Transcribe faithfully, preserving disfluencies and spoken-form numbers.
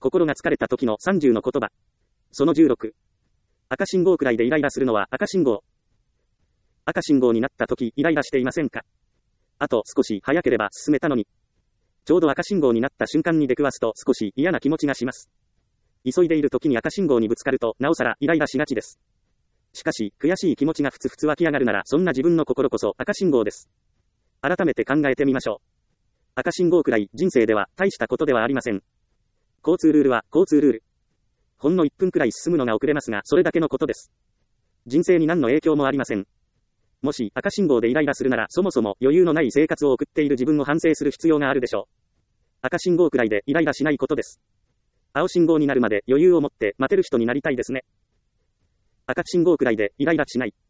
心が疲れた時のさんじゅうの言葉。そのじゅうろく。赤信号くらいでイライラするのは赤信号。赤信号になった時イライラしていませんか？あと少し早ければ進めたのに。ちょうど赤信号になった瞬間に出くわすと少し嫌な気持ちがします。急いでいる時に赤信号にぶつかるとなおさらイライラしがちです。しかし、悔しい気持ちがふつふつ湧き上がるならそんな自分の心こそ赤信号です。改めて考えてみましょう。赤信号くらい人生では大したことではありません。交通ルールは交通ルール。ほんのいっぷんくらい進むのが遅れますがそれだけのことです。人生に何の影響もありません。もし赤信号でイライラするならそもそも余裕のない生活を送っている自分を反省する必要があるでしょう。赤信号くらいでイライラしないことです。青信号になるまで余裕を持って待てる人になりたいですね。赤信号くらいでイライラしない。